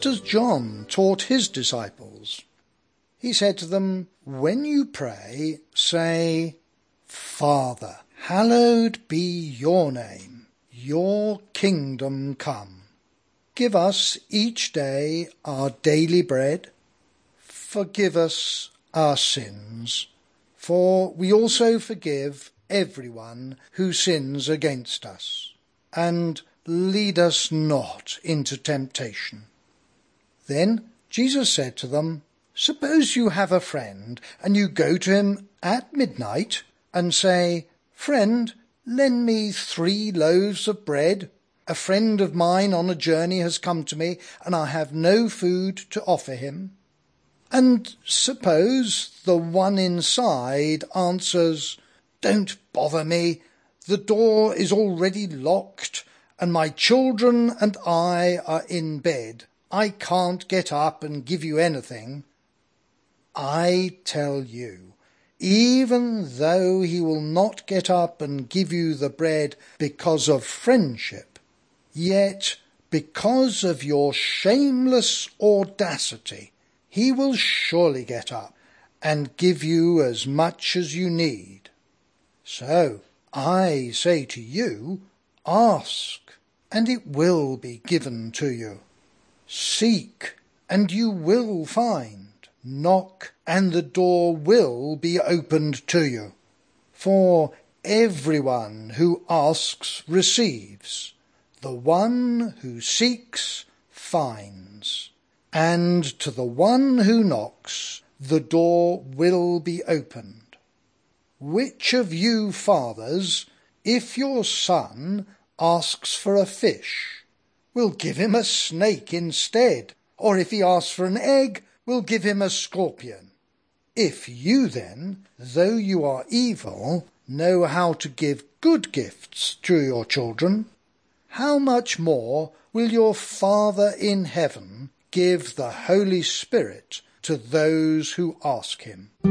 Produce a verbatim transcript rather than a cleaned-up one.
as John taught his disciples. He said to them, "When you pray, say, 'Father, hallowed be your name. Your kingdom come. Give us each day our daily bread. Forgive us our sins, for we also forgive everyone who sins against us. And lead us not into temptation.'" Then Jesus said to them, "Suppose you have a friend, and you go to him at midnight and say, 'Friend, lend me three loaves of bread. A friend of mine on a journey has come to me, and I have no food to offer him.' And suppose the one inside answers, 'Don't bother me. The door is already locked, and my children and I are in bed. I can't get up and give you anything.' I tell you, even though he will not get up and give you the bread because of friendship, yet because of your shameless audacity, he will surely get up and give you as much as you need. So I say to you, ask, and it will be given to you. Seek, and you will find. Knock, and the door will be opened to you. For everyone who asks receives, the one who seeks finds, and to the one who knocks the door will be opened. Which of you fathers, if your son asks for a fish, will give him a snake instead? Or if he asks for an egg, will give him a scorpion? If you then, though you are evil, know how to give good gifts to your children, how much more will your Father in heaven give the Holy Spirit to those who ask him?"